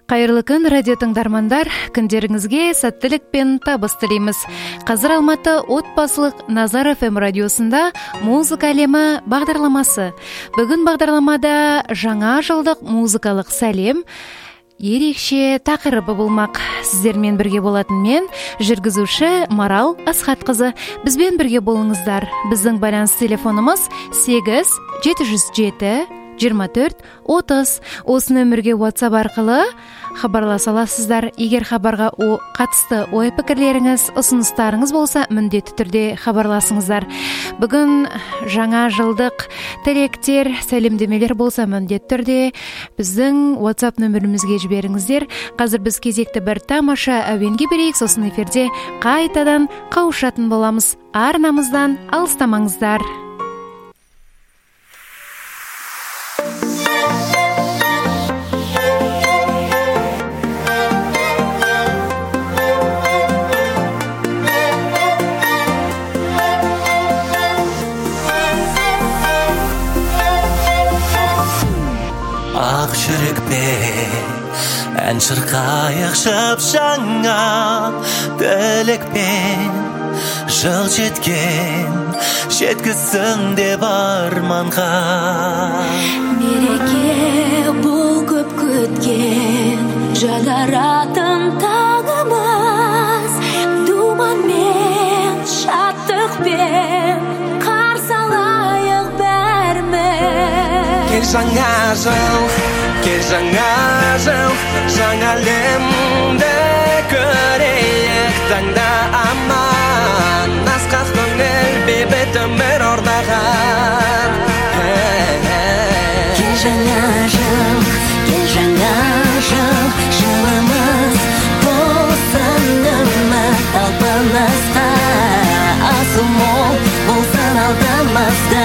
Кайырлы күн, радио тыңдармандар. Күндеріңізге сәттілік пен табыс тілейміз. Қазір Алматы отбасылық Назар FM радиосында музыка әлемі бағдарламасы. Бүгін бағдарламада жаңа жылдық музыкалық сәлем ерекше тақырыбы болмақ. Сіздермен бірге болатын мен, жүргізуші Марал Асхатқызы. Бізбен бірге болыңыздар. Біздің байланыс телефонымыз 8-707-24-30. Осы нөмірге WhatsApp арқылы хабарласа аласыздар. Егер хабарға қатысты ой пікірлеріңіз, ұсыныстарыңыз болса, міндетті түрде хабарласыңыздар. Бүгін жаңа жылдық тілектер, сәлемдемелер болса, міндетті түрде біздің WhatsApp нөмірімізге жіберіңіздер. Қазір біз кезекті бір тамаша әуенге берейік, сосын эфирде қайтадан қауышатын боламыз. Арнамыздан алыстамаңыздар. Ақ жүрекпен ән шырқайық жаңа тілекпен, жыл жеткен жеткізсін деп арманға. Мереке бұл көп күткен жаңаратын таңымыз, думанмен шаттықпен қарсы алайық бәріміз. Кел жаңа жыл, жаңа әлемді көрейік таңда аман, асқақ көңіл бейбіт өмір орнаған. Кел жаңа жыл, жылымыз болсын үміт талпынысқа, асыл мол болсын алдымызда.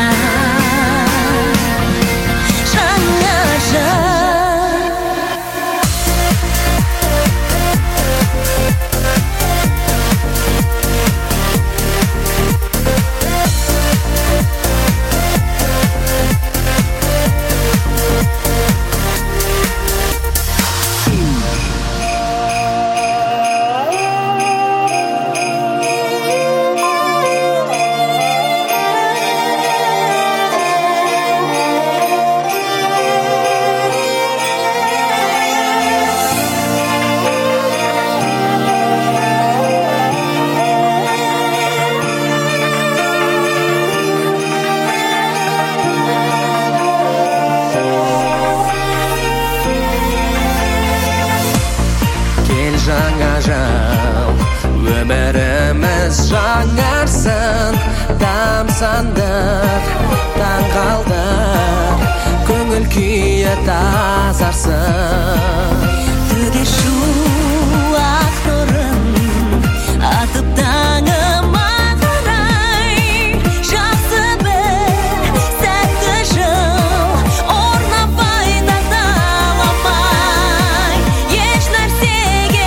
Өміріміз жаңарсын, тамсандық, таңғалдық, көңіл күйі тазарсын. Төге шу ақ нұрын атып таңыма қарай, жақсы бір сәтті жыл орнапай назаламай, еш нәрсеге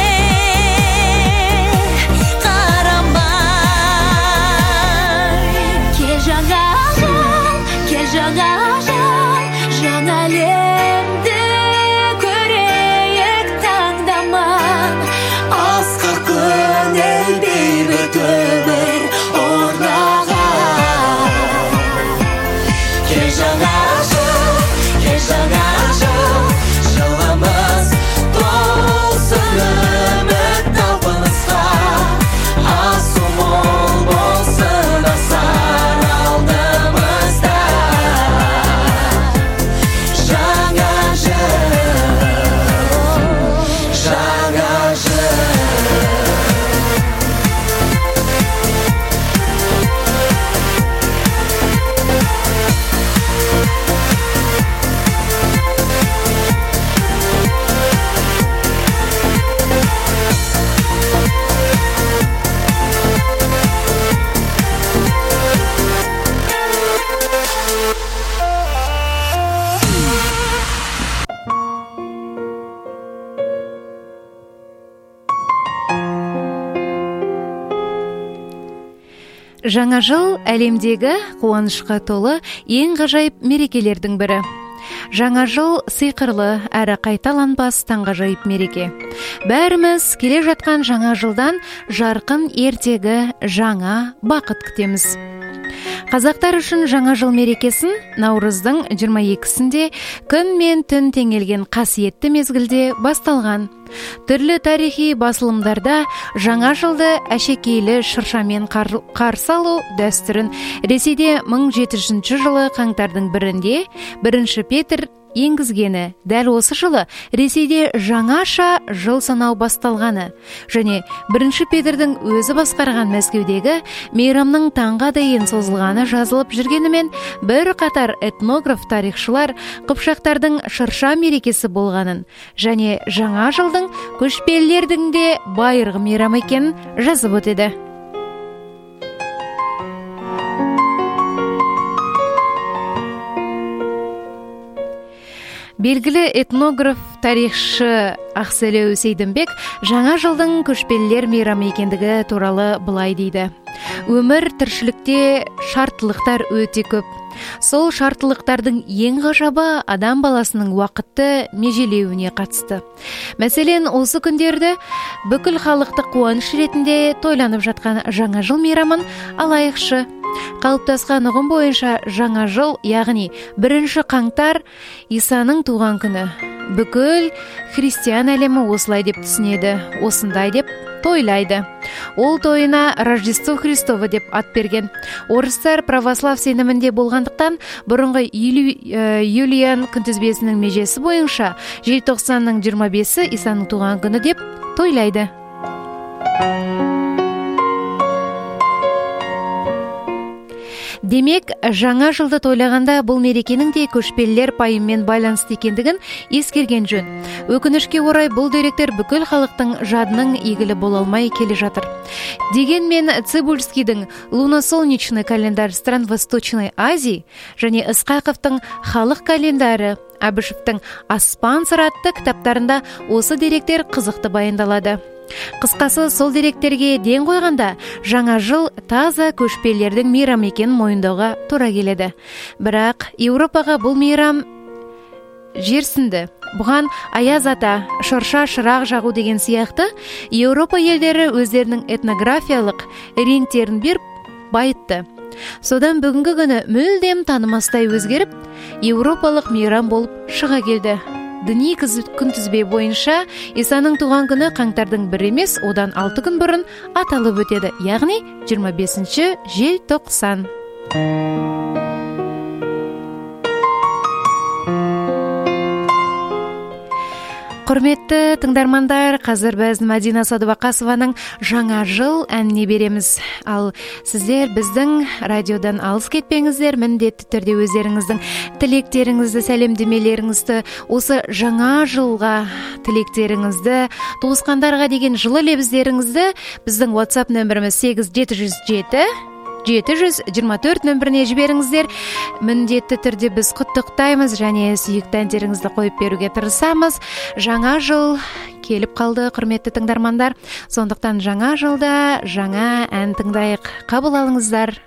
жаңа әлемді көрейік таңдаман, асқақ көңіл бейбіт өмір орнаған. Кел жаңа жыл, жылымыз толсын үміт талпынысқа, асыл мол болсын асар алдымызда. Жаңа жыл. Жаңа жыл әлемдегі қуанышқа толы ең ғажайып мерекелердің бірі. Жаңа жыл сыйқырлы әрі қайталанбас таңғажайып мереке. Бәріміз келе жатқан жаңа жылдан жарқын ертегі, жаңа бақыт күтеміз. Қазақтар үшін жаңа жыл мерекесін наурыздың 22-сінде күн мен түн теңелген қасиетті мезгілде басталған. Түрлі тарихи басылымдарда жаңа жылды әшекейлі шыршамен қарсы алу дәстүрін Ресейде 1700 жылы қаңтардың 1-інде 1 Петр енгізгені, дәл осы жылы Ресейде жаңаша жыл санау басталғаны және 1 Петрдің өзі басқарған Мәскеудегі мейрамның таңға дейін созылғаны жазылып жүргенімен, бір қатар этнограф тарихшылар қыпшақтардың шырша мерекесі болғанын және жаңа жылдың көшпелілердің де байырғы мейрам екенін жазып өтеді. Белгілі этнограф, тарихшы Ақселеу Сейдімбек жаңа жылдың көшпелілер мейрамы екендігі туралы былай дейді. Өмір тіршілікте шарттылықтар өте көп. Сол шарттылықтардың ең ғажабы адам баласының уақытты межелеуіне қатысты. Мәселен, осы күндерді бүкіл халықты қуаныш ретінде тойланып жатқан жаңа жыл мейрамын алайықшы. Қалыптасқан ұғым бойынша жаңа жыл, яғни 1 қаңтар Исаның туған күні. Бүкіл христиан әлемі осылай деп түсінеді, осындай деп тойлайды. Ол тойына Рождество Христово деп ат берген. Орыстар православ сенімінде болғандықтан бұрынғы Юлиан күнтізбесінің межесі бойынша желтоқсанның 25-і Исаның туған күні деп тойлайды. Демек, жаңа жылды тойлағанда бұл мерекенің де көшпелілер пайыммен байланысты екендігін ескерген жөн. Өкінішке орай бұл деректер бүкіл халықтың жадының игілі бола алмай келе жатыр. Дегенмен Цыбульскийдің луносолнечный календарь стран Восточной Азии және Ысқақовтың халық календары, Әбішевтің аспан сыры атты кітаптарында осы деректер қызықты баяндалады. Қысқасы, сол деректерге ден қойғанда, жаңа жыл таза көшпелілердің мейрам екенін мойындауға тура келеді. Бірақ Еуропаға бұл мейрам жерсінді. Бұған аяз ата, шырша шырақ жағу деген сияқты, Еуропа елдері өздерінің этнографиялық реңктерін беріп байытты. Содан бүгінгі күні мүлдем танымастай өзгеріп, еуропалық мейрам болып шыға келді. Діни күнтізбе бойынша Исаның туған күні қаңтардың 1 емес, одан 6 күн бұрын аталып өтеді, яғни 25 желтоқсан. Құрметті тыңдармандар, қазір біз Мәдина Садуақасованың жаңа жыл әніне береміз. Ал сіздер біздің радиодан алыс кетпеңіздер, міндетті түрде өздеріңіздің тілектеріңізді, сәлемдемелеріңізді, осы жаңа жылға тілектеріңізді, туысқандарға деген жылы лебіздеріңізді біздің WhatsApp нөміріміз 8707-724 нөміріне жіберіңіздер. Міндетті түрде біз құттықтаймыз және сүйікті әндеріңізді қойып беруге тырысамыз. Жаңа жыл келіп қалды, құрметті тыңдармандар. Сондықтан жаңа жылда жаңа ән тыңдайық. Қабыл алыңыздар.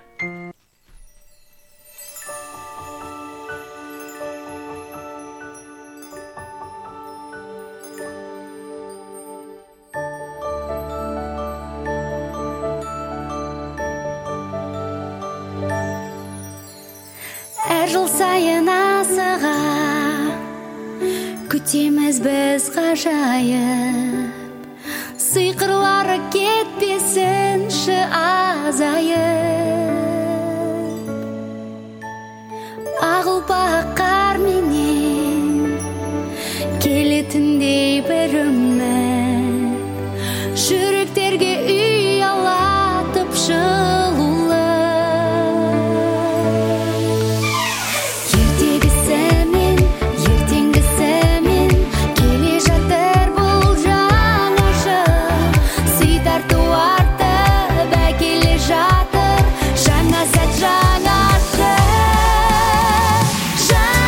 Жыл сайын асыға күтеміз біз ғажайып, сыйқырлары кетпесінші азайып. Ақ ұлпақ қарменен келетіндей бір үміт, жүректерге үй алатып жылулы. Жаңа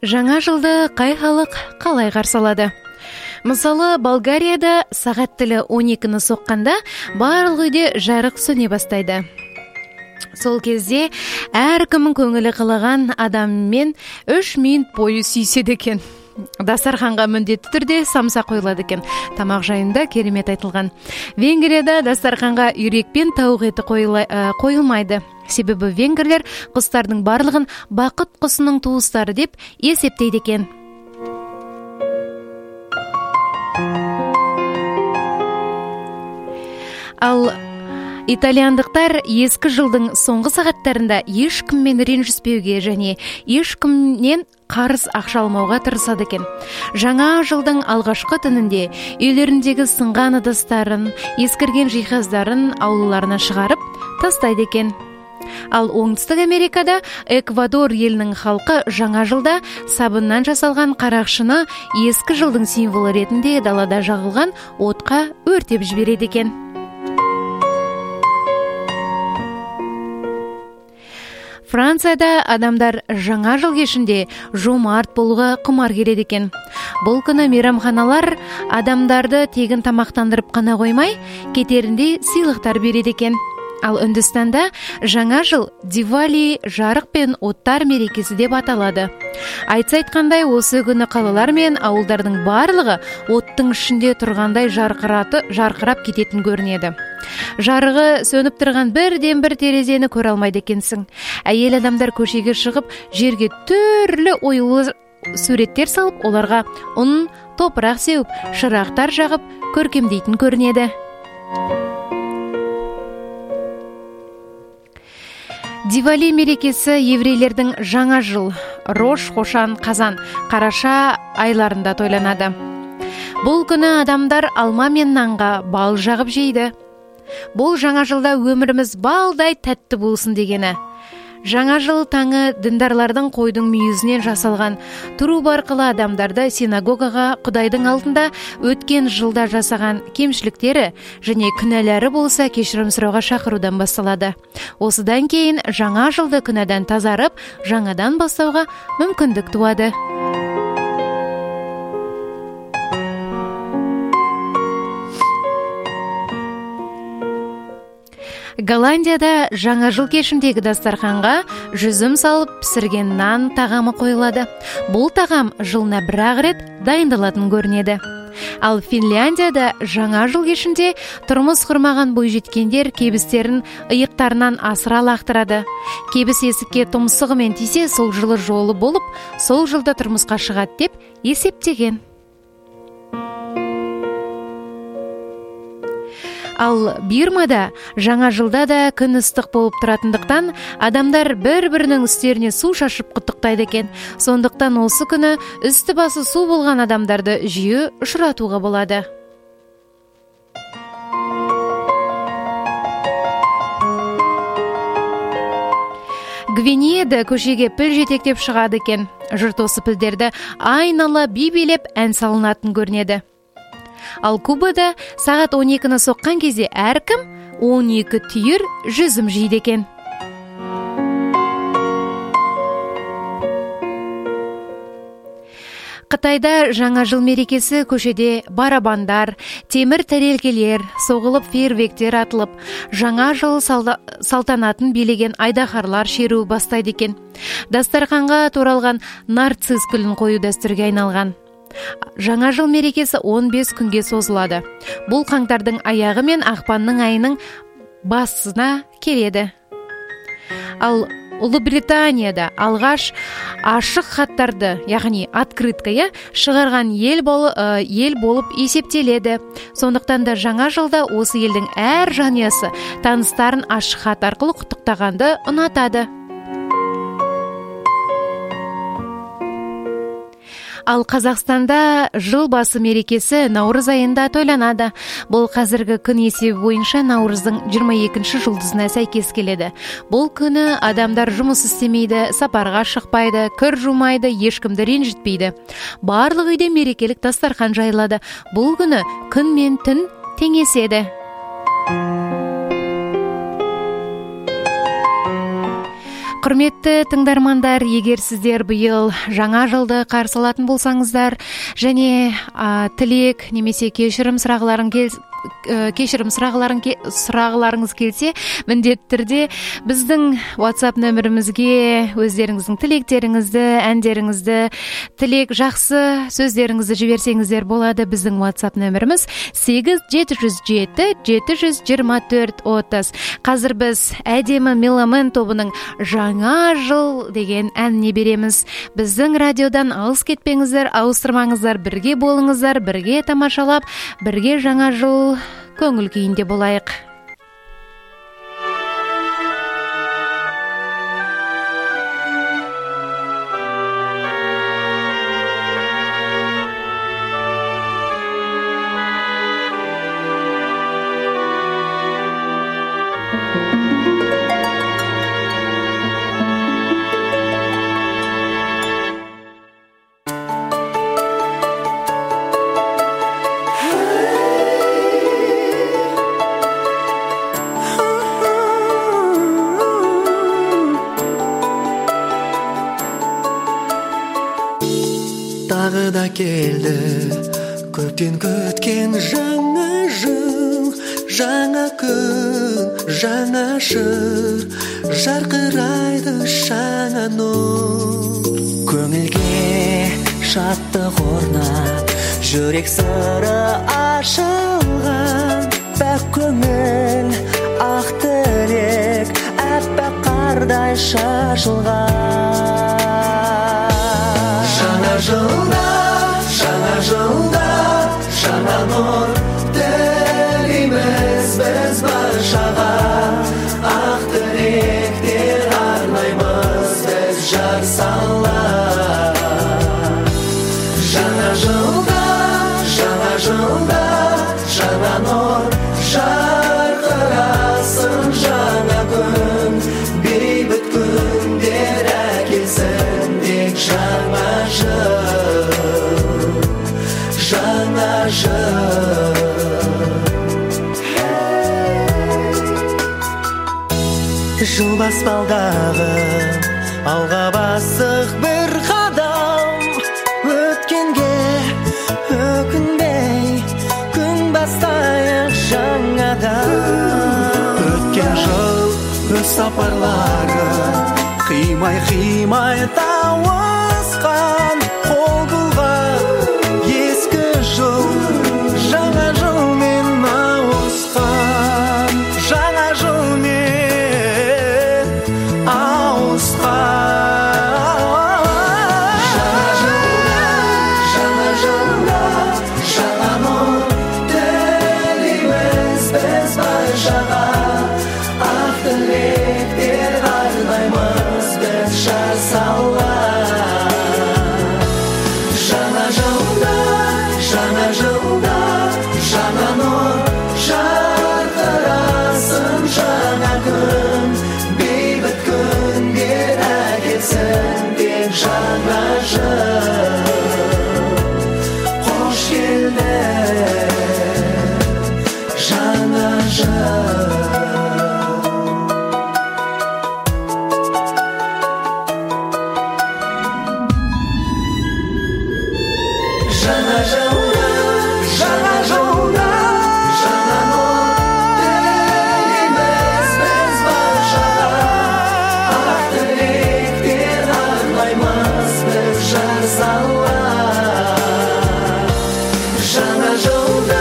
Жаңа жылды қай халық қалай қарсы алады? Мысалы, Болгарияда сағат тілі 12-ні соққанда барлық үйде жарық сөне бастайды. Сол кезде әркімнің көңілі қалаған адаммен 3 минут бойы сүйседі екен. Дастарханға міндетті түрде самса қойылады екен. Тамақ жайында керемет айтылған. Венгрияда дастарханға үйрек пен тауық еті қойылмайды. Себебі венгрлер құстардың барлығын бақыт құсының туыстары деп есептейді екен. Ал итальяндықтар ескі жылдың соңғы сағаттарында ешкіммен ренжіспеуге және ешкімнен қарыз ақша алмауға тырысады екен. Жаңа жылдың алғашқы түнінде үйлеріндегі сынған ыдыстарын, ескірген жиһаздарын аулаларына шығарып тастайды екен. Ал оңтүстік Америкада Эквадор елінің халқы жаңа жылда сабыннан жасалған қарақшыны ескі жылдың символы ретінде далада жағылған отқа өртеп жібереді екен. Францияда адамдар жаңа жыл кешінде жомарт болуға құмар келеді екен. Бұл күні мейрамханалар адамдарды тегін тамақтандырып қана қоймай, кетерінде сыйлықтар береді екен. Ал Үндістанда жаңа жыл Дивали жарық пен оттар мерекесі деп аталады. Айтса айтқандай, осы күні қалалар мен ауылдардың барлығы оттың ішінде тұрғандай жарқырап кететін көрінеді. Жарығы сөніп тұрған бірден-бір терезені көре алмайды екенсің. Әйел адамдар көшеге шығып, жерге түрлі оюлы суреттер салып, оларға ұн, топырақ сеуіп, шырақтар жағып, көркемдейтін көрінеді. Дивали мерекесі еврейлердің жаңа жыл, Рош, Хошан, Қазан, Қараша айларында тойланады. Бұл күні адамдар алма мен нанға бал жағып жейді. Бұл жаңа жылда өміріміз балдай тәтті болсын дегені. Жаңа жыл таңы діндарлардың қойдың мүйізінен жасалған труба арқылы адамдарды синагогаға Құдайдың алдында өткен жылда жасаған кемшіліктері және күнәлары болса кешірім сұрауға шақырудан басталады. Осыдан кейін жаңа жылды күнәдан тазарып, жаңадан бастауға мүмкіндік туады. Голландияда жаңа жыл кешіндегі дастарханға жүзім салып пісірген нан тағамы қойылады. Бұл тағам жылына бір-ақ рет дайындалатын көрінеді. Ал Финляндияда жаңа жыл кешінде тұрмыс құрмаған бойжеткендер кебістерін иықтарынан асыра лақтырады. Кебіс есікке тұмсығымен тисе, сол жылы жолы болып, сол жылда тұрмысқа шығады деп есептеген. Ал Бирмада жаңа жылда да күн ыстық болып тұратындықтан адамдар бір-бірінің үстеріне су шашып құттықтайды екен. Сондықтан осы күні үсті басы су болған адамдарды жиі ұшыратуға болады. Гвинеяда көшеге піл жетектеп шығады екен. Жұрт осы пілдерді айнала би-билеп ән салынатын көрінеді. Ал Кубада сағат 12-ні соққан кезде әркім 12 түйір жүзім жейді екен. Қытайда жаңа жыл мерекесі көшеде барабандар, темір тәрелкелер, соғылып фейерверктер атылып, жаңа жыл салтанатын билеген айдаһарлар шеруі бастайды екен. Дастарханға туралған нарцисс гүлін қою дәстүрге айналған. Жаңа жыл мерекесі 15 күнге созылады. Бұл қаңтардың аяғы мен ақпанның айының басына келеді. Ал Ұлыбританияда алғаш ашық хаттарды, яғни открытка шығарған ел болып есептеледі. Сондықтан да жаңа жылда осы елдің әр жанұясы таныстарын ашық хат арқылы құттықтағанды ұнатады. Ал Қазақстанда жыл басы мерекесі наурыз айында тойланады. Бұл қазіргі күн есебі бойынша наурыздың 22-ші жұлдызына сәйкес келеді. Бұл күні адамдар жұмыс істемейді, сапарға шықпайды, кір жумайды, ешкімді ренжітпейді. Барлық үйде мерекелік дастархан жайылады. Бұл күні күн мен түн теңеседі. Құрметті тыңдармандар, егер сіздер биыл жаңа жылды қарсы алатын болсаңыздар және тілек немесе кешірім сұрағыларыңыз келсе, міндетті түрде біздің WhatsApp нөмірімізге өздеріңіздің тілектеріңізді, әндеріңізді, тілек жақсы сөздеріңізді жіберсеңіздер болады. Біздің WhatsApp нөміріміз 8-707-724-30. Қазір біз әдемі Меломен тобының жаңа жыл деген әніне береміз. Біздің радиодан алыс кетпеңіздер, ауыстырмаңыздар, бірге болыңыздар, бірге тамашалап, бірге жаңа жыл көңіл күйінде болайық. Тағы да келді көптен күткен жаңа жыл, жаңа күн, жаңа жыр, жарқырайды жаңа нұр. Көңілге шаттық орнап, жүрек сыры ашылған, пәк көңіл, ақ тілек, әппақ қардай шашылған. Жаңа жылда, жаңа нұр тілейміз біз баршаға, ақ тілектер арнаймыз біз жар сала. Жаңа жылда, жаңа нұр жарқырасын жаңа күн, бейбіт күндер әкелсін тек жаңа жыл, жаңа жыл. Жыл баспалдағы алға басық бір қадам, өткенге өкінбей күн бастайық жаңадан. Өткен жыл өз сапарлары қимай тауысқан, қол бұлған ескі жыл жаңа жылмен ауысқан, жаңа жылмен ауысқан. Жаңа жылда жаңа нұр тілейміз біз баршаға, ақ тілектер арнаймыз біз жар сала. Жаңа жылда, жаңа нұр жарқырасын жаңа күн, бейбіт күндер әкелсін тек жаңа жыл. Қош келді жаңа жыл. Жаңа жылда, жаңа нұр тілейміз біз баршаға, ақ тілектер арнаймыз біз жар сала. Жаңа жылда,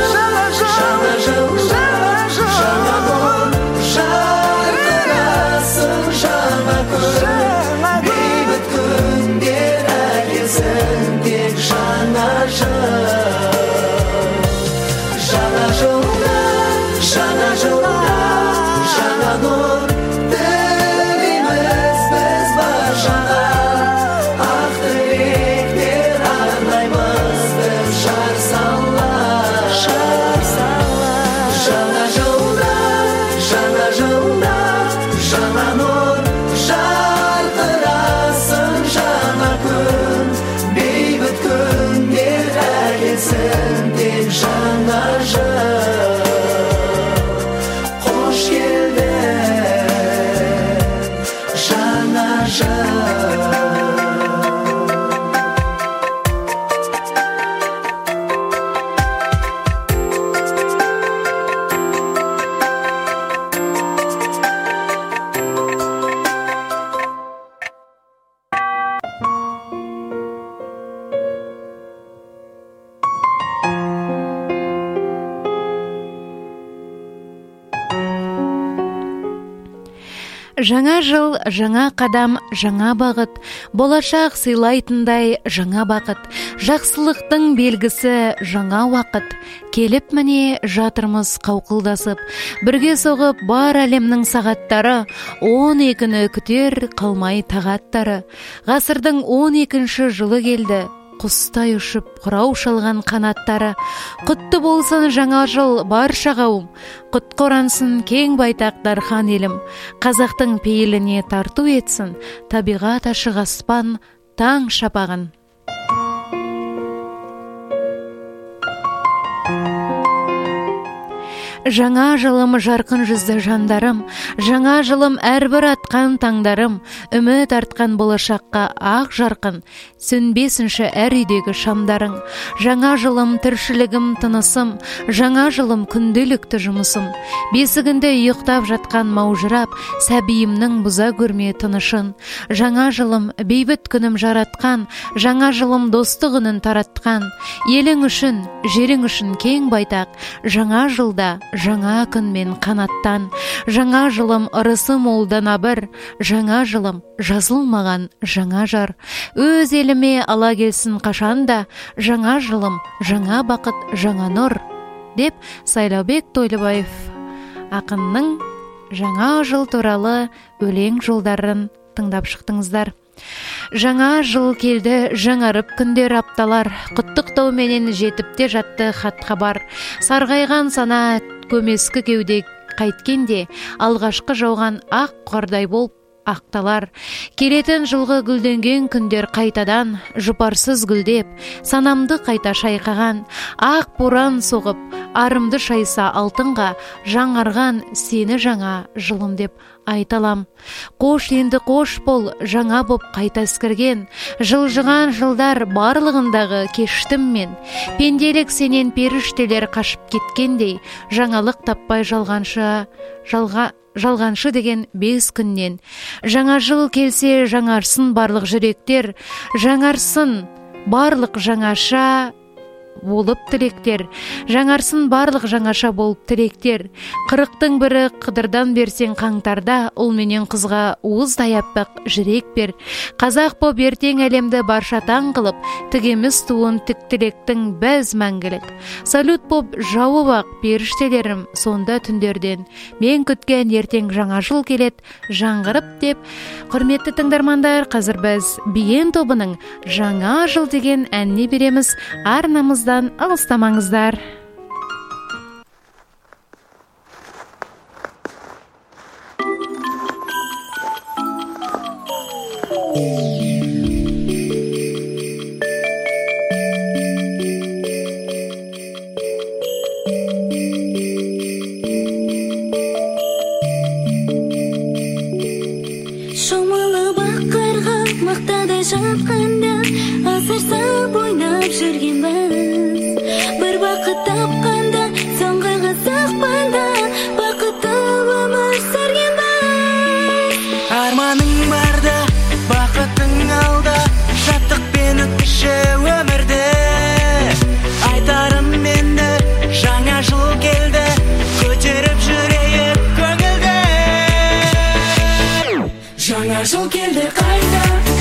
жаңа нұр жарқырасын жаңа күн, бейбіт күндер әкелсін тек жаңа жыл. Жаңа жылда, жаңа нұр тілейміз біз баршаға, ақ тілектер арнаймыз біз жар сала. Жаңа жылда, жаңа нұр жарқырасын жаңа күн, бейбіт күндер әкелсін тек жаңа жыл. Қош келді жаңа Жаңа жыл, жаңа қадам, жаңа бағыт, болашақ сыйлайтындай жаңа бақыт, жақсылықтың белгісі жаңа уақыт. Келіп міне жатырмыз қауқылдасып, бірге соғып бар әлемнің сағаттары, 12-ні күтер қалмай тағаттары. Ғасырдың 12-ші жылы келді, құстай ұшып құрау шалған қанаттары. Құтты болсын жаңа жыл барша қауым, құтты орансын кең байтақ дархан елім. Қазақтың пейіліне тарту етсін, табиғат ашық аспан таң шапағын. Жаңа жылым жарқын жүзді жандарым, жаңа жылым әрбір атқан таңдарым, үміт артқан болашаққа ақ жарқын, сөнбесінші әр үйдегі шамдарың. Жаңа жылым тіршілігім тынысым, жаңа жылым күнделікті жұмысым. Бесігінде ұйықтап жатқан маужырап, сәбиімнің бұза көрме тынышын. Жаңа жылым бейбіт күнім жаратқан, жаңа жылым достық үнін таратқан. Елің үшін, жерің үшін кең байтақ, жаңа жылда жаңа күнмен қанаттан. Жаңа жылым ырысы молдан абыр, жаңа жылым жазылмаған жаңа жар. Өз еліме ала келсін қашанда, жаңа жылым жаңа бақыт, жаңа нұр, деп Сайлаубек Тойлыбаев ақынның жаңа жыл туралы өлең жолдарын тыңдап шықтыңыздар. Жаңа жыл келді, жаңарып күндер апталар, құттықтау менен жетіп те жатты хат хабар. Сарғайған сана көмескі кеуде қайткенде, алғашқы жауған ақ қордай болып ақталар. Келетін жылғы гүлденген күндер қайтадан, жұпарсыз гүлдеп, санамды қайта шайқаған. Ақ боран соғып, арымды шайса алтынға, жаңарған сені жаңа жылым деп айталам. Қош енді қош бол, жаңа боп қайта іскірген. Жылжыған жылдар барлығындағы кештім мен. Пенделік сенен періштелер қашып кеткендей, жаңалық таппай жалғаншы деген 5 күннен. Жаңа жыл келсе жаңарсын барлық жүректер, жаңарсын барлық жаңаша болып тілектер. Жаңарсын барлық жаңаша болып тілектер. 40-тың бірі қыдырдан берсең қаңтарда, ұл менен қызға уыздай аппақ жүрек бер. Қазақ боп ертең әлемді барша таң қылып, тігеміз туын тік тілектің біз мәңгілік. Салют боп жауып ақ періштелерім сонда түндерден. Мен күткен ертең жаңа жыл келет, жаңғырып деп. Құрметті тыңдармандар, қазір біз Биен тобының жаңа жыл деген әніне береміз. Арнамыздан алыстамаңыздар. Шомылы баққарға мақтадай жатқанда, асырсап ойнап жүргенбіз. Бір бақыт тапқанда, соңғыға сақпанда, бақытты өмір сүргенбіз. Арманың барда, бақытың алда, шаттықпен өткізші өмірді. Айтарым менді, жаңа жыл келді, көтеріп жүрейік көңілді. Жаңа жыл келді қайта,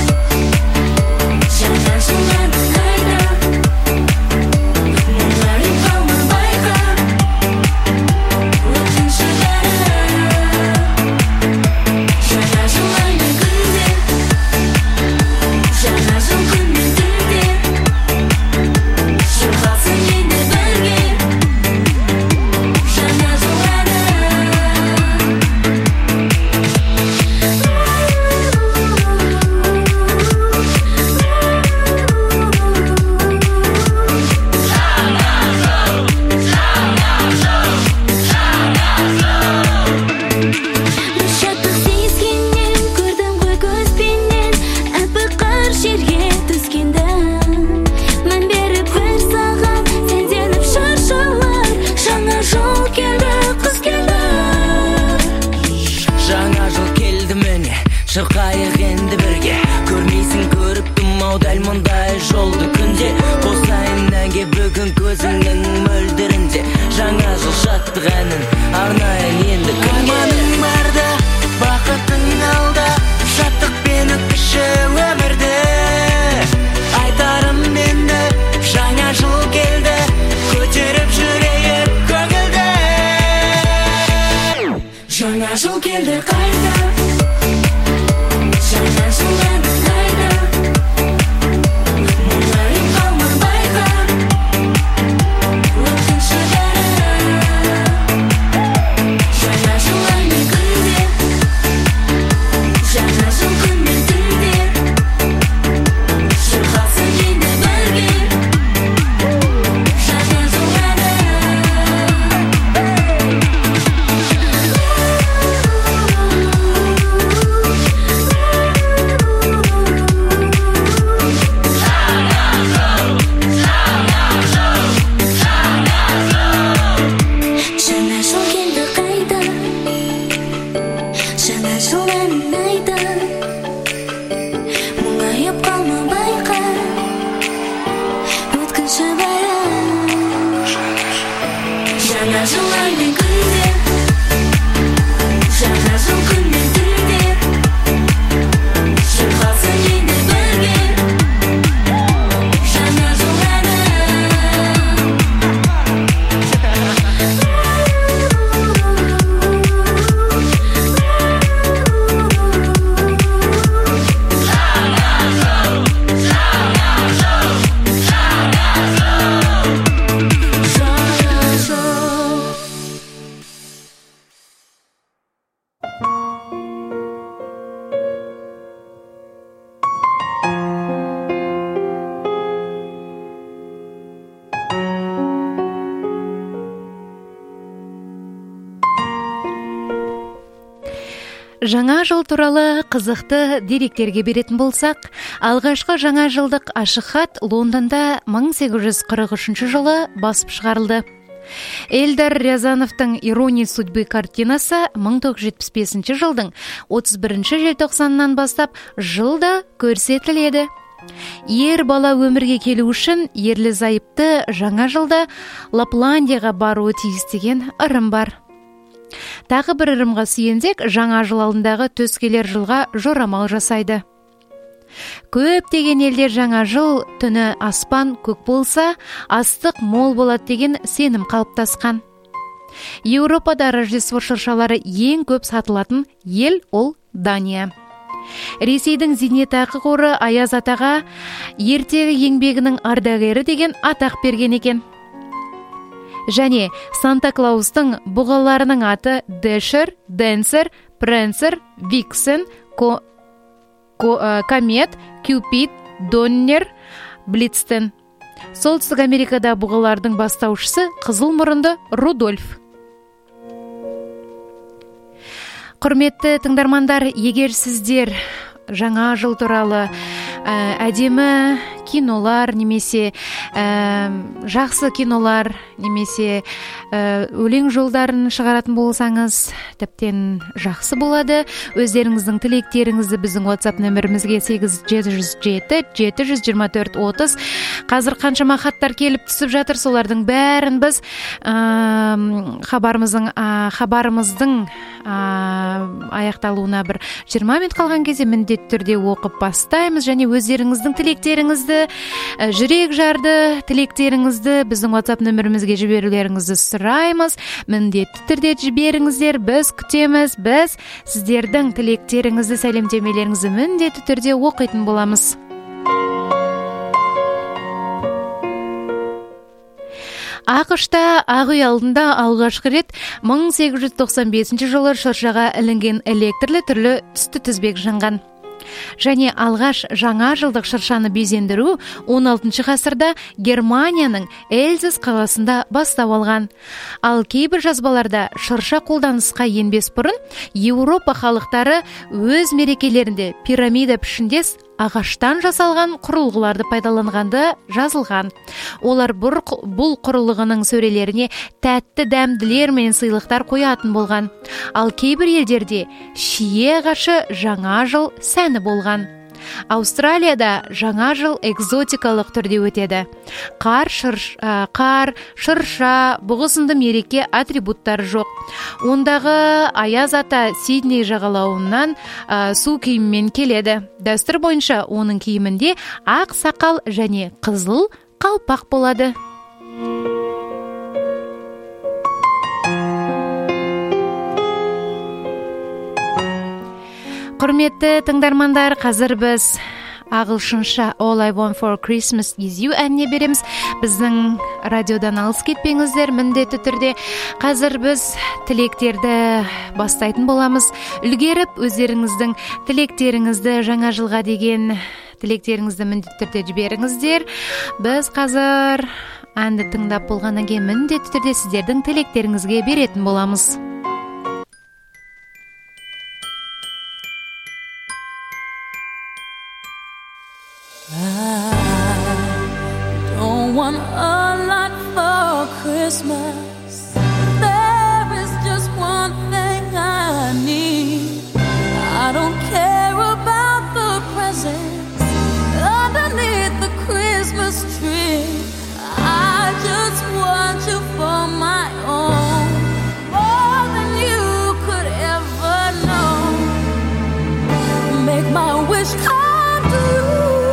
жаңа жылдар қайта. Мұңайып қалма байқа, өткінші бәрі. Жаңа жыл айны күнде, жаңа жыл күнмен түнде. Шырқалсын енді бірге, жаңа жыл әні. Шырқайық енді бірге, көрмейсің көріп тұмау дәл мұндай жолды күнде. Қосайын әнге бүгін көзіңнің мөлдірінде, жаңа жыл шаттық әнін арнайын енді күнге. Арманың барда, бақытың жаңа жыл келді қайта, жаңа жылдан қайта, мұңайып қалма байқа, өткінші бәрі. Жаңа жыл аймен күнде, жаңа жыл күнмен түнде, шырқалсын енді бірге, жаңа жыл әні. Жаңа жыл келді қайта, жаңа жыл әнін айта, мұңайып қалма байқа, өткінші бәрі. Жаңа жыл аймен күнде, жаңа жыл күнмен түнде, шырқалсын енді бірге, жаңа жыл әні. Жаңа жыл туралы қызықты деректерге беретін болсақ, алғашқы жаңа жылдық ашық хат Лондонда 1843 жылы басып шығарылды. Эльдар Рязановтың «Ирония судьбы» картинасы 1975 жылдың 31 желтоқсанынан бастап жылда көрсетіледі. Ер бала өмірге келу үшін ерлі зайыпты жаңа жылда Лапландияға баруы тиіс деген ырым бар. Тағы бір ырымға сүйенсек, жаңа жыл алдындағы төскелер жылға жорамал жасайды. Көптеген елде жаңа жыл түні аспан көк болса, астық мол болады деген сенім қалыптасқан. Еуропада Рождество шыршалары ең көп сатылатын ел ол Дания. Ресейдің зейнетақы қоры Аяз атаға ертегі еңбегінің ардагері деген атақ берген екен. Және Санта-Клаустың бұғаларының аты Дэшер, Дэнсер, Прэнсер, Виксен, Комет, Кюпид, Доннер, Блицтен. Солтүстік Америкада бұғалардың бастаушысы қызыл мұрынды Рудольф. Құрметті тыңдармандар, егер сіздер жаңа жыл туралы әдемі кинолар немесе жақсы кинолар немесе өлең жолдарын шығаратын болсаңыз, тіптен жақсы болады. Өздеріңіздің тілектеріңізді біздің WhatsApp нөмірімізге 8707-724-30. Қазір қаншама хаттар келіп түсіп жатыр, солардың бәрін біз хабарымыздың аяқталуына бір 20 минут қалған кезде міндетті түрде оқып бастаймыз, және өздеріңіздің тілектеріңізді, жүрек жарды тілектеріңізді біздің WhatsApp нөмірімізге жіберулеріңізді сұраймыз. Міндетті түрде жіберіңіздер, біз күтеміз, біз сіздердің тілектеріңізді, сәлемдемелеріңізді міндетті түрде оқитын боламыз. ақш-та Ақ үй алдында алғашқы рет 1895 жылы шыршаға ілінген электрлі түрлі түсті тізбек жанған. Және алғаш жаңа жылдық шыршаны безендіру 16 ғасырда Германияның Эльзас қаласында бастау алған. Ал кейбір жазбаларда шырша қолданысқа енбес бұрын Еуропа халықтары өз мерекелерінде пирамида пішіндес ағаштан жасалған құрылғыларды пайдаланғанды жазылған. Олар бұл құрылғының сөрелеріне тәтті дәмділер мен сыйлықтар қоятын болған. Ал кейбір елдерде шие ағашы жаңа жыл сәні болған. Аустралияда жаңа жыл экзотикалық түрде өтеді. Қар, шырша, бұғысынды мереке атрибуттары жоқ. Ондағы Аяз ата Сидней жағалауынан су киіммен келеді. Дәстүр бойынша оның киімінде ақ сақал және қызыл қалпақ болады. Құрметті тыңдармандар, қазір біз ағылшынша All I Want for Christmas is You әніне береміз. Біздің радиодан алыс кетпеңіздер, міндетті түрде. Қазір біз тілектерді бастайтын боламыз. Үлгеріп, өздеріңіздің тілектеріңізді, жаңа жылға деген тілектеріңізді міндетті түрде жіберіңіздер. Біз қазір әнді тыңдап болғаннан кейін міндетті түрде сіздердің тілектеріңізге беретін боламыз. Don't want a lot for Christmas. There is just one thing I need. I don't care about the presents underneath the Christmas tree. I just want you for my own, more than you could ever know. Make my wish come true.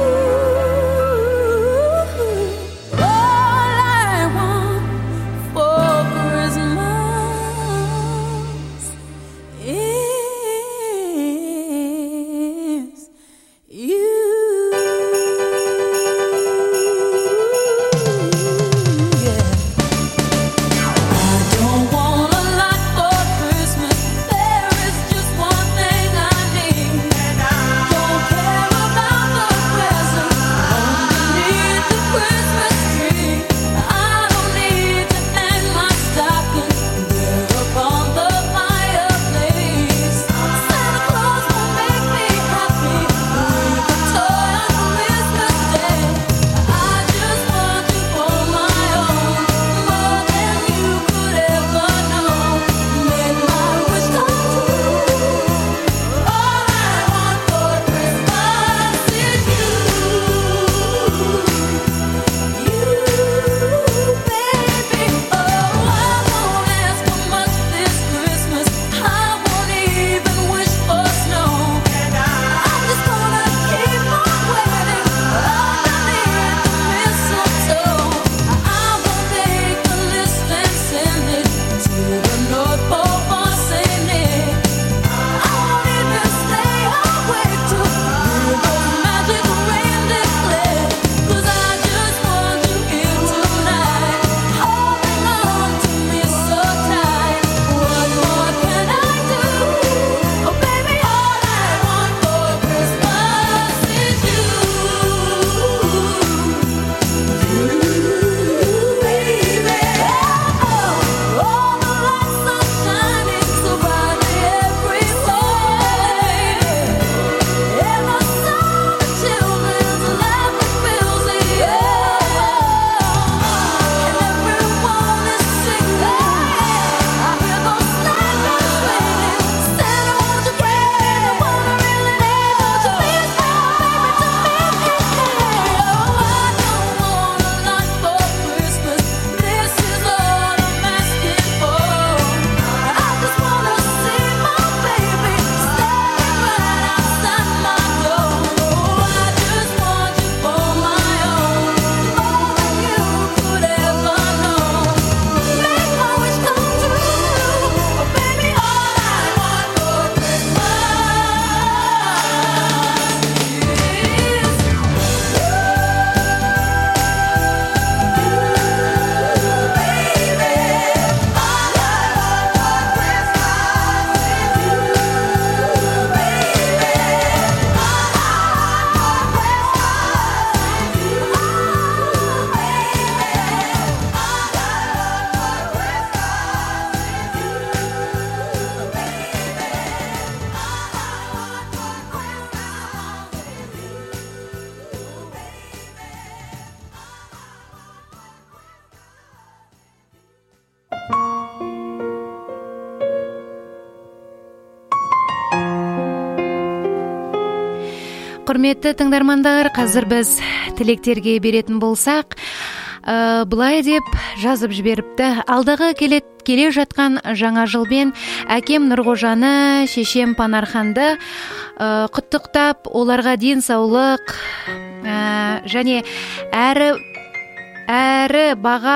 Құрметті тыңдармандар, қазір біз тілектерге беретін болсақ, былай деп жазып жіберіпті. Алдағы келе жатқан жаңа жылбен әкем Нұрғожаны, шешем Панарханды құттықтап, оларға денсаулық және әрі баға,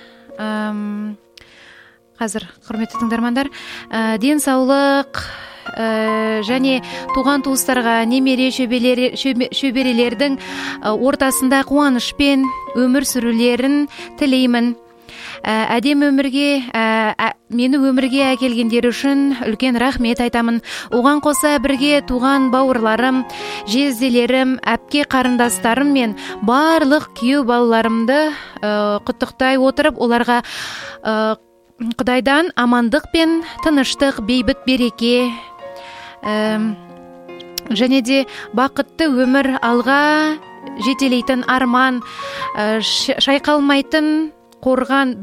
қазір құрметті тыңдармандар, денсаулық, және туған туыстарға, немере шөберелердің ортасында қуанышпен өмір сүрулерін тілеймін. Әдем өмірге, мені өмірге әкелгендер үшін үлкен рахмет айтамын. Оған қоса бірге туған бауырларым, жезделерім, әпке қарындастарым мен барлық күйеу балаларымды құттықтай отырып, оларға Құдайдан амандық пен тыныштық, бейбіт береке және де бақытты өмір, алға жетелейтін арман, шайқалмайтын қорған,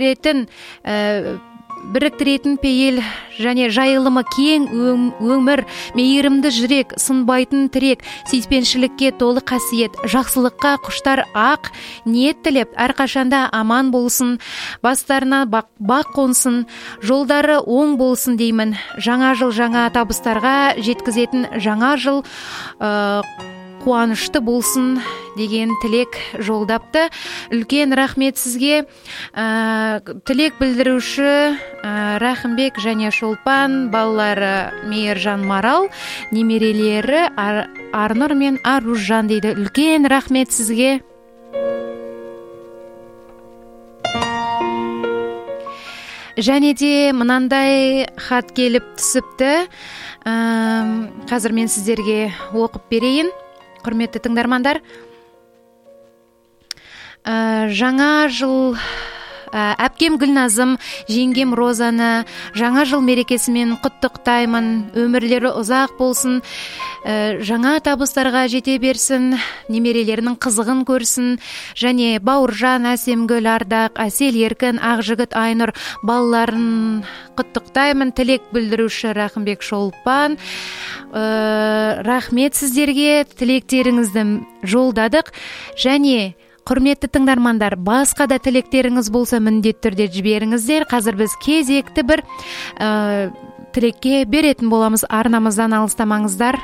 біріктіретін пейіл және жайылымы кең өмір, мейірімді жүрек, сынбайтын тірек, сүйіспеншілікке толы қасиет, жақсылыққа құштар ақ ниет тілеп, әрқашанда аман болсын, бастарына бақ қонсын, жолдары оң болсын деймін. Жаңа жыл жаңа табыстарға жеткізетін, жаңа жыл қуанышты болсын деген тілек жолдапты. Үлкен рахмет сізге. Тілек білдіруші Рахымбек және Шолпан, балалары Мейіржан, Марал, немерелері Арнұр мен Аружжан дейді. Үлкен рахмет сізге. Және де мынандай хат келіп түсіпті. Қазір мен сіздерге оқып берейін. Құрметті тыңдармандар, жаңа жыл әпкем Гүлназым, жеңгем Розаны жаңа жыл мерекесімен құттықтаймын. Өмірлері ұзақ болсын, жаңа табыстарға жете берсін, немерелерінің қызығын көрсін, және Бауыржан, Әсемгүл, Ардақ, Әсел, Еркін, Ақжігіт, Айнұр балаларын құттықтаймын. Тілек білдіруші Рахымбек, Шолпан. Рахмет сіздерге, тілектеріңізді жолдадық. Және құрметті тыңдармандар, басқа да тілектеріңіз болса міндетті түрде жіберіңіздер. Қазір біз кезекті бір тілекке беретін боламыз. Арнамыздан алыстамаңыздар.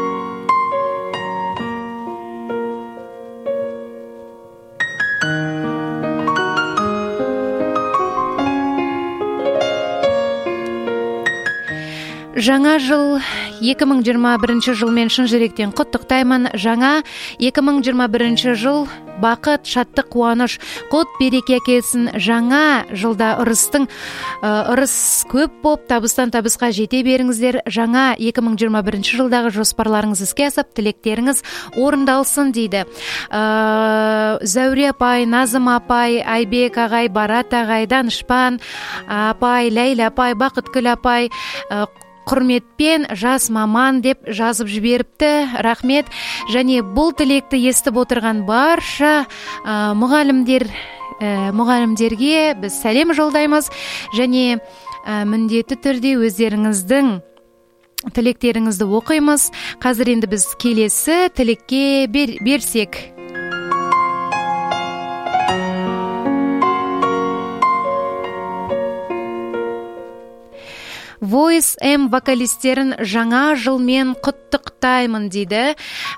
Жаңа жыл 2021 жылмен шын жүректен құттықтаймын. Жаңа 2021 жыл бақыт, шаттық, қуаныш, құт береке келсін. Жаңа жылда ұрыс көп боп, табыстан табысқа жете беріңіздер. Жаңа 2021 жылдағы жоспарларыңыз іске асып, тілектеріңіз орындалсын дейді. Зәуре апай, Назым апай, Айбек ағай, Барат ағай, Данышпан апай, Ләйлә апай, Бақытгүл апай, құрметпен жас маман деп жазып жіберіпті. Рахмет. Және бұл тілекті естіп отырған барша мұғалімдерге біз сәлем жолдаймыз. Және міндетті түрде өздеріңіздің тілектеріңізді оқимыз. Қазір енді біз келесі тілекке берсек. Voice M вокалистерін жаңа жылмен құттықтаймын дейді.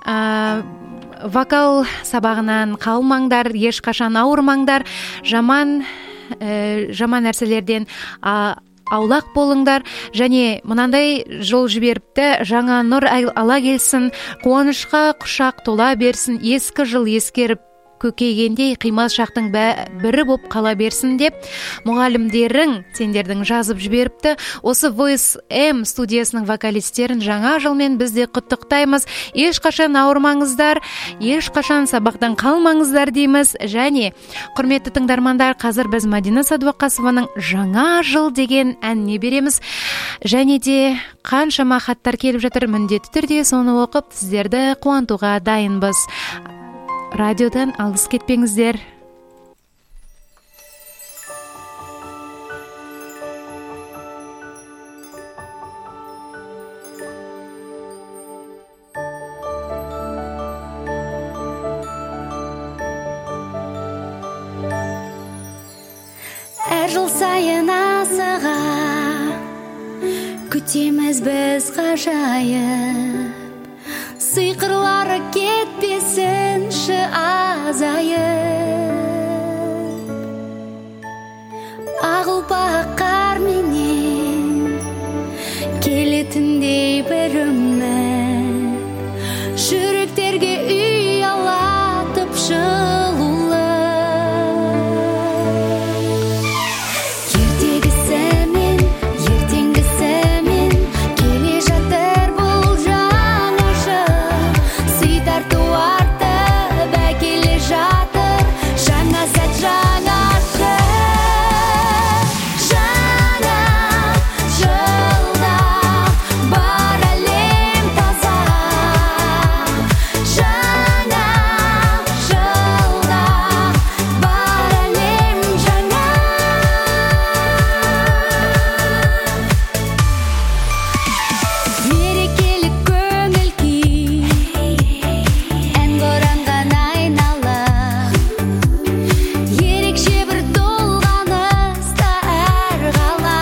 Вокал сабағынан қалмаңдар, ешқашан ауырмаңдар, жаман нәрселерден аулақ болыңдар. Және мынандай жол жіберіпті: жаңа нұр ала келсін, қуанышқа құшақ тола берсін, ескі жыл ескеріп көкейгендей қимас шақтың бірі боп қала берсін деп мұғалімдерің сендердің жазып жіберіпті. Осы Voice M студиясының вокалистерін жаңа жылмен бізде құттықтаймыз. Ешқашан ауырмаңыздар, ешқашан сабақтан қалмаңыздар дейміз. Және құрметті тыңдармандар, қазір біз Мадина Садуақасованың жаңа жыл деген әніне береміз. Және де қаншама хаттар келіп жатыр, міндетті түрде соны оқып сіздерді қуантуға дайынбыз. Радиодан алыс кетпеңіздер. Әр жыл сайын асыға күтеміз біз ғажайып, сиқырлары кетпесінші азайып. Ақ ұлпа қар менен келетіндей бір үміт, жүректерге ұялатып жылулық. Ертегісімен, ертеңгісімен келе жатыр бұл жаңа жыл. Сый тарту артып әкеле жатыр жаңа сәт, жаңа жыл. Жаңа жылда бар әлем таза. Жаңа жылда бар әлем жаңа. Мерекелік көңіл күй, ән боранған айналып, ерекше бір толғаныста әр ғала.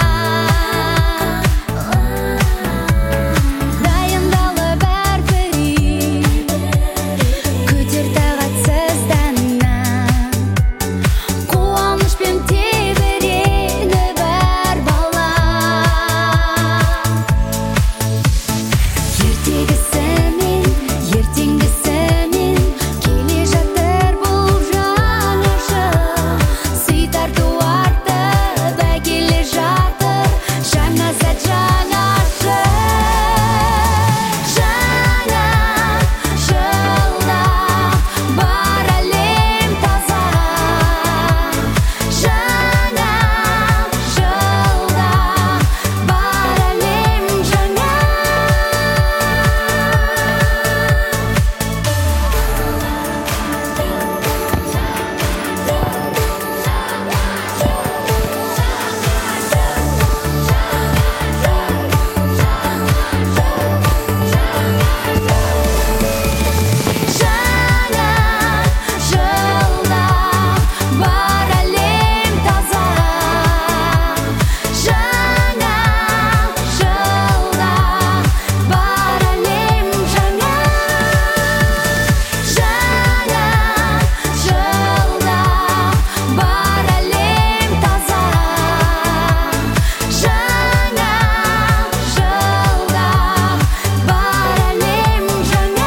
Дайындалып әрбір көтер тағатсыз таңнан, қуанышпен тебіреніп әр бала. Ертегісімен, ертеңгісімен келе жатыр бұл жаңа жыл. Сый тарту артып әкеле жатыр жаңа сәт, жаңа жыл. Жаңа жылда бар әлем таза. Жаңа жылда бар әлем жаңа. Жаңа жылда бар әлем таза. Жаңа жылда бар әлем жаңа. Жаңа жылда бар әлем таза. Жаңа жылда бар әлем жаңа.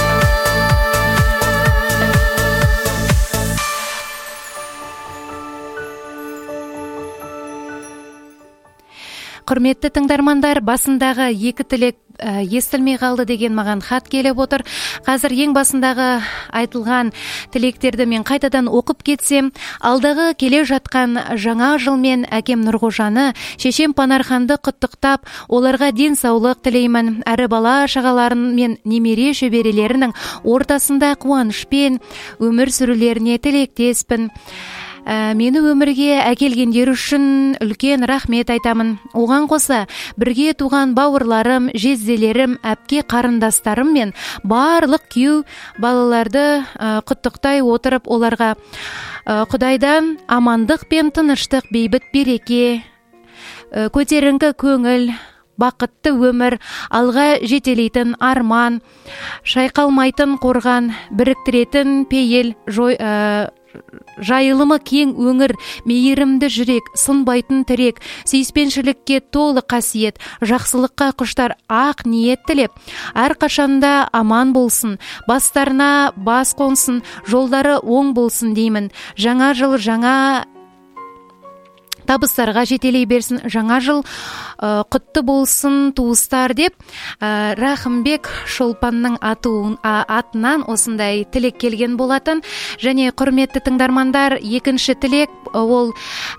Құрметті тыңдармандар, басындағы екі тілек естілмей қалды деген маған хат келіп отыр. Қазір ең басындағы айтылған тілектерді мен қайтадан оқып кетсем, алдағы келе жатқан жаңа жылмен әкем Нұрғожаны, шешем Панарханды құттықтап, оларға денсаулық тілеймін. Әрі бала шағаларын мен немере шөберелерінің ортасында қуанышпен өмір сүрулеріне тілектеспін. Мені өмірге әкелгендер үшін үлкен рахмет айтамын. Оған қоса бірге туған бауырларым, жезделерім, әпке қарындастарым мен барлық күйеу балаларды құттықтай отырып, оларға Құдайдан амандық пен тыныштық, бейбіт береке, көтеріңкі көңіл, бақытты өмір, алға жетелейтін арман, шайқалмайтын қорған, біріктіретін пейіл, жайылымы кең өңір, мейірімді жүрек, сынбайтын тірек, сүйіспеншілікке толы қасиет, жақсылыққа құштар ақ ниет тілеп, әрқашанда аман болсын, бастарына бас қонсын, жолдары оң болсын деймін. Жаңа жыл жаңа табыстарға жетелей берсін, жаңа жыл құтты болсын туыстар деп Рахымбек Шолпанның атынан осындай тілек келген болатын. Және құрметті тыңдармандар, екінші тілек ол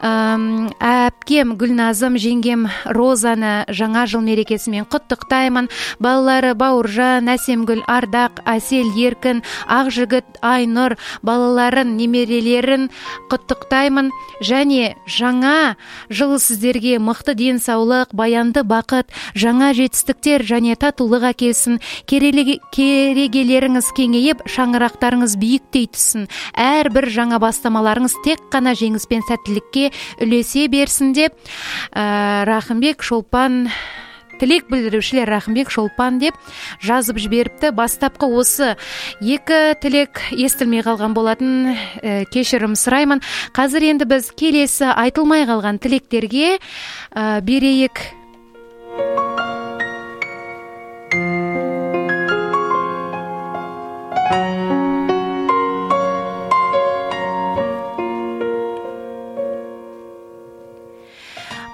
әпкем Гүлназым, жеңгем Розаны жаңа жыл мерекесімен құттықтаймын. Балалары Бауыржан, Әсемгүл, Ардақ, Әсел, Еркін, Ақжігіт, Айнұр, балаларын, немерелерін құттықтаймын. Және жаңа жылы сіздерге мықты денсаулық, баянды бақыт, жаңа жетістіктер және татулық әкелсін. Керегелеріңіз кеңейіп, шаңырақтарыңыз биіктей түссін. Әрбір жаңа бастамаларыңыз тек қана жеңіс пен сәттілікке үлесе берсін деп Рахымбек Шолпан, тілек білдірушілер Рахымбек Шолпан деп жазып жіберіпті. Бастапқы осы екі тілек естілмей қалған болатын, кешірім сұраймын. Қазір енді біз келесі айтылмай қалған тілектерге берейік.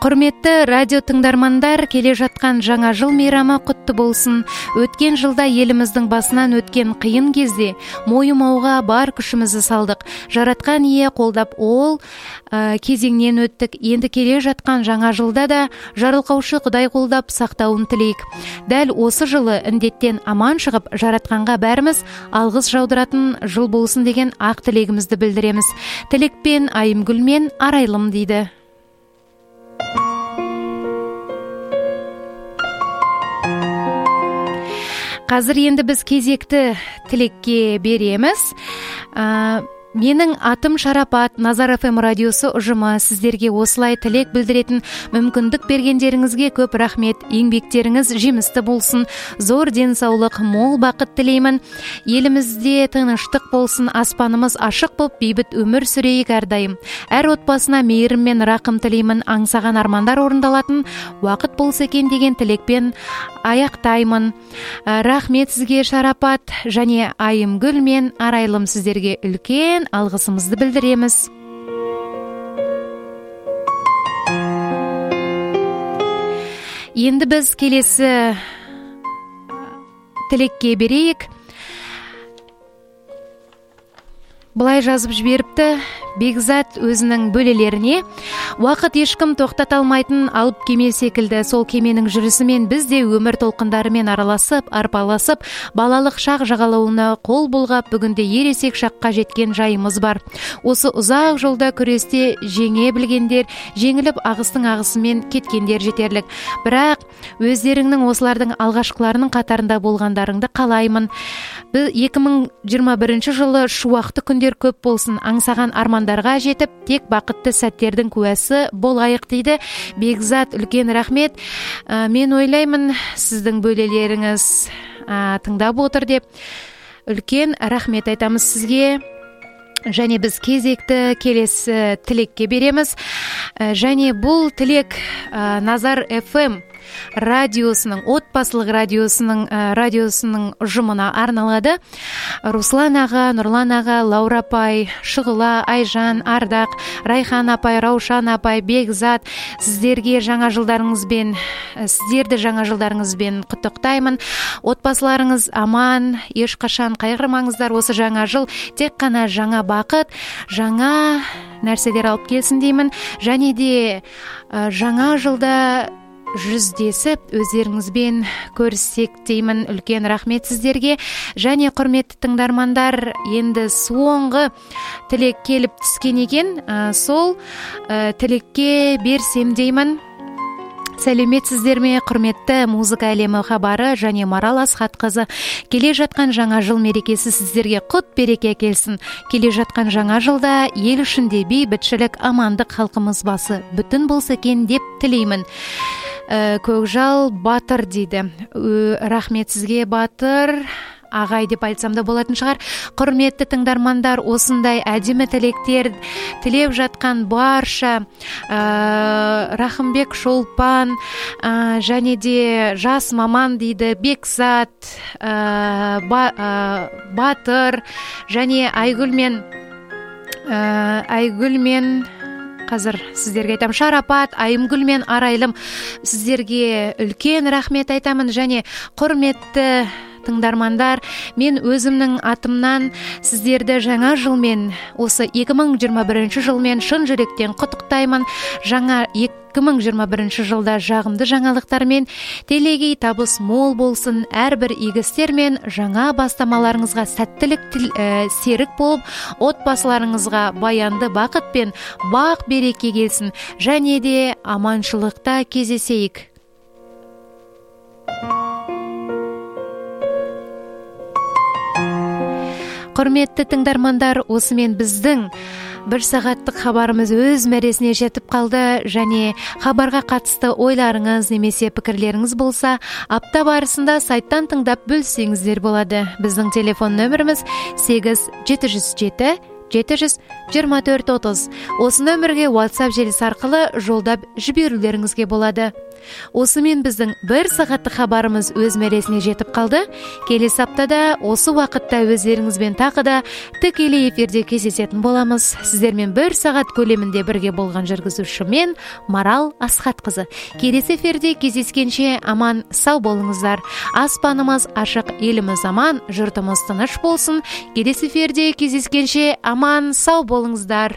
Құрметті радио тыңдармандар, келе жатқан жаңа жыл мейрамы құтты болсын. Өткен жылда еліміздің басынан өткен қиын кезде мойымауға бар күшімізді салдық. Жаратқан ие қолдап ол кезеңнен өттік. Енді келе жатқан жаңа жылда да жарылқаушы Құдай қолдап сақтауын тілейік. Дәл осы жылы індеттен аман шығып, жаратқанға бәріміз алғыс жаудыратын жыл болсын деген ақ тілегімізді білдіреміз. Тілекпен, Айымгүлмен, Арайлым дейді. Қазір енді біз кезекті тілекке береміз. Менің атым Шарапат, Назар FM радиосы ұжымы сіздерге осылай тілек білдіретін мүмкіндік бергендеріңізге көп рахмет. Еңбектеріңіз жемісті болсын, зор денсаулық, мол бақыт тілеймін. Елімізде тыныштық болсын, аспанымыз ашық боп, бейбіт өмір сүрейік әрдайым. Әр отбасына мейірім мен рақым тілеймін. Аңсаған армандар орындалатын уақыт болса екен деген тілекпен аяқтаймын. Рахмет сізге, Шарапат, және Айымгүл мен Арайлым, сіздерге үлкен алғысымызды білдіреміз. Енді біз келесі тілекке берейік. Бұлай жазып жіберіпті: Бекзат өзінің бөлелеріне: уақыт ешкім тоқтата алмайтын алып кеме секілді. Сол кеменің жүрісімен біз де өмір толқындарымен араласып, арпаласып, балалық шақ жағалауына қол бұлғап, бүгінде ересек шаққа жеткен жайымыз бар. Осы ұзақ жолда күресте жеңе білгендер, жеңіліп ағыстың ағысымен кеткендер жетерлік. Бірақ өздеріңнің осылардың алғашқыларының қатарында болғандарыңды қалаймын. 2021 жылы шуақты күндер көп болсын, аңсаған армандарға жетіп, тек бақытты сәттердің куәсі болайық дейді. Бекзат, үлкен рахмет. Мен ойлаймын, сіздің бөлелеріңіз тыңдап отыр деп. Үлкен рахмет айтамыз сізге. Және біз кезекті келесі тілекке береміз. Және бұл тілек Назар FM радиосының, отбасылық радиосының ұжымына арналады. Руслан аға, Нұрлан аға, Лаура апай, Шұғыла, Айжан, Ардақ, Райхан апай, Раушан апай, Бекзат, сіздерді жаңа жылдарыңызбен құттықтаймын. Отбасыларыңыз аман, ешқашан қайғырмаңыздар. Осы жаңа жыл тек қана жаңа бақыт, жаңа нәрселер алып келсін деймін. Және де жаңа жылда жүздесіп, өздеріңізбен көріссек деймін. Үлкен рахмет сіздерге. Және құрметті тыңдармандар, енді соңғы тілек келіп түскен екен. Сол тілекке берсем деймін. Сәлеметсіздер ме, құрметті музыка әлемі хабары және Марал Асхатқызы. Келе жатқан жаңа жыл мерекесі сіздерге құт береке келсін. Келе жатқан жаңа жылда ел ішінде бейбітшілік, амандық, халқымыз басы бүтін болса екен деп тілеймін. Көкжал Батыр дейді. Рахмет сізге, Батыр ағай деп айтсам да болатын шығар. Құрметті тыңдармандар, осындай әдемі тілектер тілеп жатқан барша Рахымбек Шолпан, және де жас маман дейді, Бекзат, Батыр, және Айгүл мен қазір сіздерге айтам, Шарапат, Айымгүл мен Арайлым, сіздерге үлкен рахмет айтамын. Және құрметті тыңдармандар, мен өзімнің атымнан сіздерді жаңа жылмен, осы 2021 жылмен шын жүректен құттықтаймын. Жаңа 2021 жылда жағымды жаңалықтармен телегей табыс мол болсын. Әрбір игі істер мен жаңа бастамаларыңызға сәттілік серік болып, отбасыларыңызға баянды бақыт пен бақ береке келсін. Және де аманшылықта кездесейік. Құрметті тыңдармандар, осымен біздің 1 сағаттық хабарымыз өз мәресіне жетіп қалды. Және хабарға қатысты ойларыңыз немесе пікірлеріңіз болса, апта барысында сайттан тыңдап бөлсеңіздер болады. Біздің телефон нөміріміз 8-707 724-30. Осы нөмірге WhatsApp желісі арқылы жолдап жіберулеріңізге болады. Осымен біздің 1 сағаттық хабарымыз өз мәресіне жетіп қалды. Келесі аптада осы уақытта өздеріңізбен тағы да тікелей эфирде кездесетін боламыз. Сіздермен 1 сағат көлемінде бірге болған жүргізуші мен Марал Асхатқызы. Келесі эфирде кездескенше аман сау болыңыздар. Аспанымыз ашық, еліміз аман, жұртымыз тыныш болсын. Келесі эфирде кездескенше аман сау болыңыздар.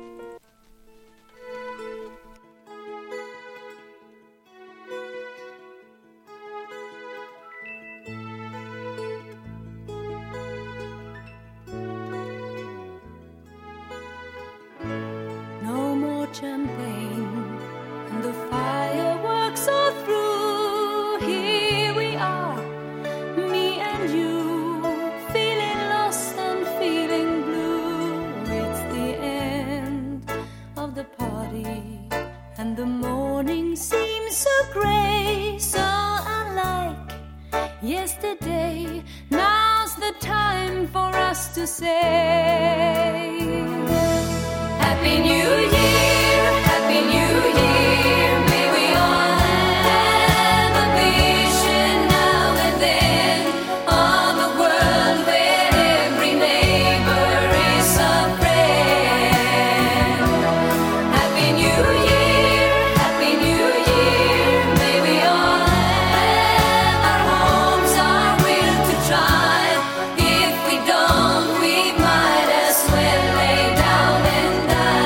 No more champagne and the fireworks are through. Here we are, me and you, feeling lost and feeling blue. It's the end of the party and the morning seems so grey, so unlike yesterday. Now's the time for us to say Happy New Year, Happy New Year. May we all have a vision now and then of a world where every neighbor is a friend. Happy New Year, Happy New Year. May we all have our homes, our will to try. If we don't, we might as well lay down and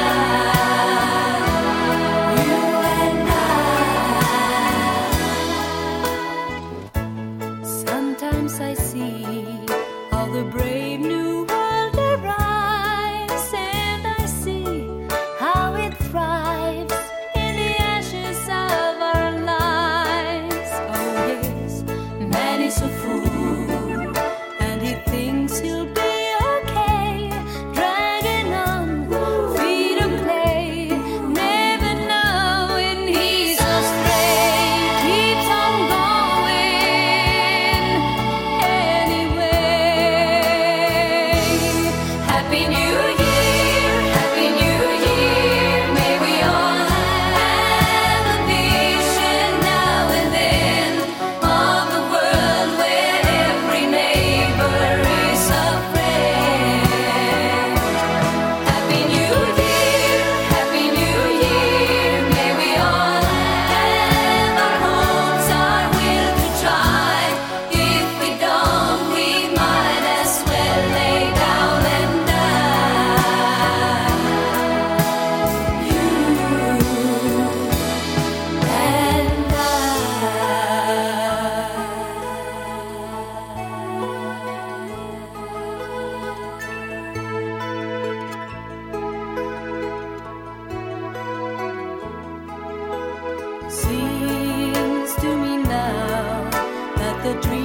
Sometimes I see how the brave new world arrives, and I see how it thrives in the ashes of our lives. Oh yes, man is a fool, and he thinks he'll be okay, dragging on feet of clay, never knowing he's astray, keeps on going anyway. Happy New Year, Happy New Year. May we all have a vision now and then of a world where every neighbor is a friend. Happy New Year, Happy New Year. May we all have our homes, our will to try. If we don't, we might as well lay down and die. You and Seems to me now that the dream